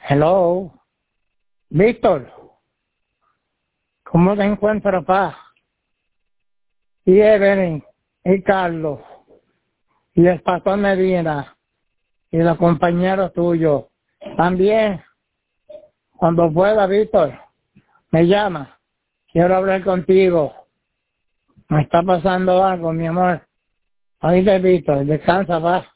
Hello, Víctor, ¿cómo te encuentras, pa? Y Evelyn, y Carlos, y el pastor Medina, y los compañeros tuyos. También, cuando pueda, Víctor, me llama. Quiero hablar contigo. Me está pasando algo, mi amor. Oíste, Víctor, descansa, pa.